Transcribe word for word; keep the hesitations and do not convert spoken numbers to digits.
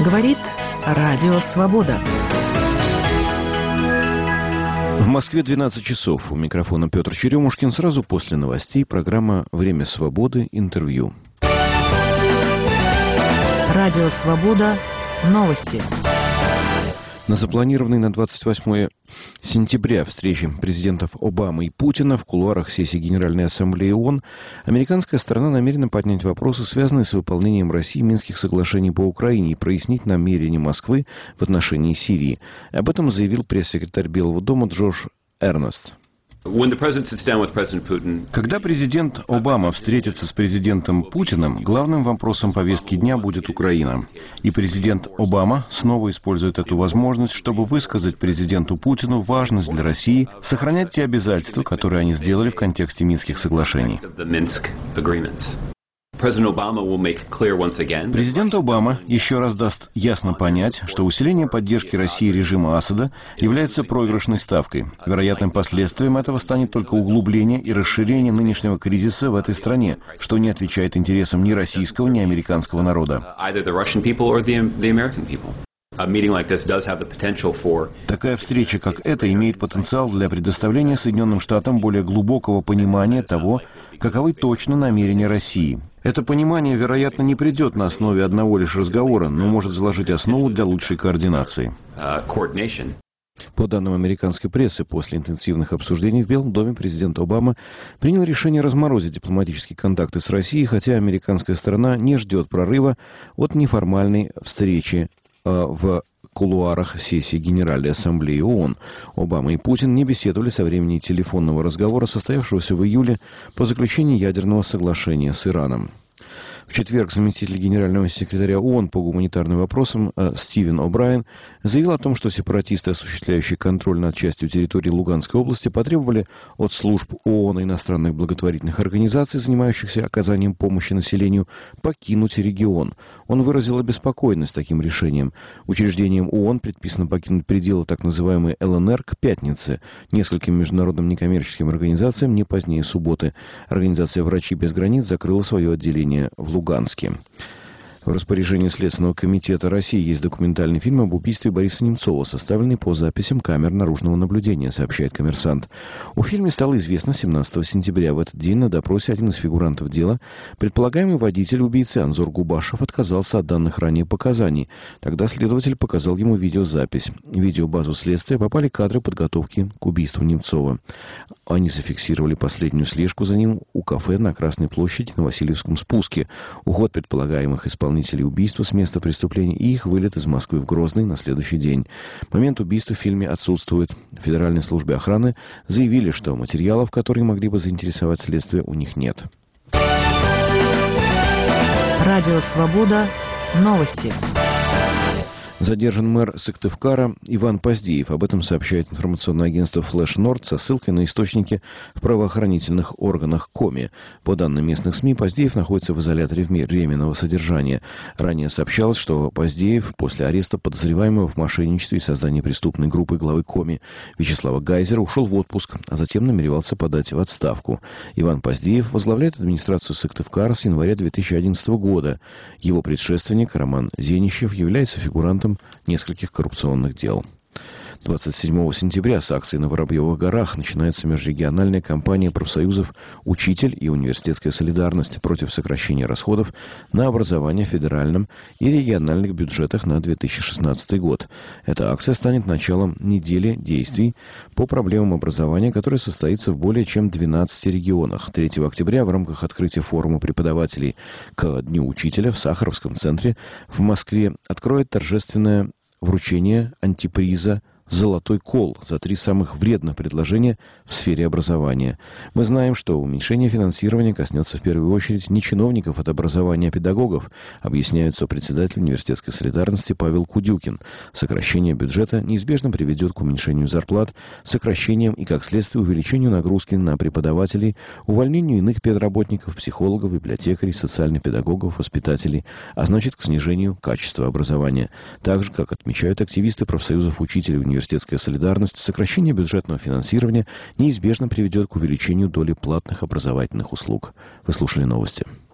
Говорит Радио Свобода. В Москве двенадцать часов. У микрофона Петр Черемушкин. Сразу после новостей программа «Время свободы. Интервью». Радио Свобода. Новости. На запланированной на двадцать восьмое сентября встрече президентов Обамы и Путина в кулуарах сессии Генеральной Ассамблеи ООН американская сторона намерена поднять вопросы, связанные с выполнением России Минских соглашений по Украине, и прояснить намерения Москвы в отношении Сирии. Об этом заявил пресс-секретарь Белого дома Джош Эрнест. Когда президент Обама встретится с президентом Путиным, главным вопросом повестки дня будет Украина. И президент Обама снова использует эту возможность, чтобы высказать президенту Путину важность для России сохранять те обязательства, которые они сделали в контексте Минских соглашений. Президент Обама еще раз даст ясно понять, что усиление поддержки России режима Асада является проигрышной ставкой. Вероятным последствием этого станет только углубление и расширение нынешнего кризиса в этой стране, что не отвечает интересам ни российского, ни американского народа. Такая встреча, как эта, имеет потенциал для предоставления Соединенным Штатам более глубокого понимания того, каковы точно намерения России. Это понимание, вероятно, не придет на основе одного лишь разговора, но может заложить основу для лучшей координации. По данным американской прессы, после интенсивных обсуждений в Белом доме президент Обама принял решение разморозить дипломатические контакты с Россией, хотя американская сторона не ждет прорыва от неформальной встречи в кулуарах сессии Генеральной Ассамблеи ООН. Обама и Путин не беседовали со времени телефонного разговора, состоявшегося в июле по заключению ядерного соглашения с Ираном. В четверг заместитель генерального секретаря ООН по гуманитарным вопросам Стивен О'Брайен заявил о том, что сепаратисты, осуществляющие контроль над частью территории Луганской области, потребовали от служб ООН и иностранных благотворительных организаций, занимающихся оказанием помощи населению, покинуть регион. Он выразил обеспокоенность таким решением. Учреждениям ООН предписано покинуть пределы так называемой ЛНР к пятнице. Нескольким международным некоммерческим организациям не позднее субботы. Организация «Врачи без границ» закрыла свое отделение в Луганске. В распоряжении Следственного комитета России есть документальный фильм об убийстве Бориса Немцова, составленный по записям камер наружного наблюдения, сообщает «Коммерсант». О фильме стало известно семнадцатого сентября. В этот день на допросе один из фигурантов дела, предполагаемый водитель убийцы Анзор Губашев, отказался от данных ранее показаний. Тогда следователь показал ему видеозапись. В видеобазу следствия попали кадры подготовки к убийству Немцова. Они зафиксировали последнюю слежку за ним у кафе на Красной площади на Васильевском спуске, уход предполагаемых исполнителей убийства с места преступления и их вылет из Москвы в Грозный на следующий день. Момент убийства в фильме отсутствует. В Федеральной службе охраны заявили, что материалов, которые могли бы заинтересовать следствие, у них нет. Радио Свобода. Новости. Задержан мэр Сыктывкара Иван Поздеев. Об этом сообщает информационное агентство Flash Nord со ссылкой на источники в правоохранительных органах Коми. По данным местных СМИ, Поздеев находится в изоляторе временного содержания. Ранее сообщалось, что Поздеев после ареста подозреваемого в мошенничестве и создании преступной группы главы Коми Вячеслава Гайзера ушел в отпуск, а затем намеревался подать в отставку. Иван Поздеев возглавляет администрацию Сыктывкара с января две тысячи одиннадцатого года. Его предшественник Роман Зенищев является фигурантом нескольких коррупционных дел. двадцать седьмого сентября с акцией на Воробьевых горах начинается межрегиональная кампания профсоюзов «Учитель» и «Университетская солидарность» против сокращения расходов на образование в федеральном и региональных бюджетах на две тысячи шестнадцатый год. Эта акция станет началом недели действий по проблемам образования, которая состоится в более чем двенадцати регионах. третьего октября в рамках открытия форума преподавателей к Дню учителя в Сахаровском центре в Москве откроет торжественное вручение антиприза «Золотой кол» за три самых вредных предложения в сфере образования. Мы знаем, что уменьшение финансирования коснется в первую очередь не чиновников от образования, а педагогов, объясняет сопредседатель университетской солидарности Павел Кудюкин. Сокращение бюджета неизбежно приведет к уменьшению зарплат, сокращениям и, как следствие, увеличению нагрузки на преподавателей, увольнению иных педработников, психологов, библиотекарей, социальных педагогов, воспитателей, а значит, к снижению качества образования. Так же, как отмечают активисты профсоюзов учителей университетская солидарность, сокращение бюджетного финансирования неизбежно приведет к увеличению доли платных образовательных услуг. Вы слушали новости.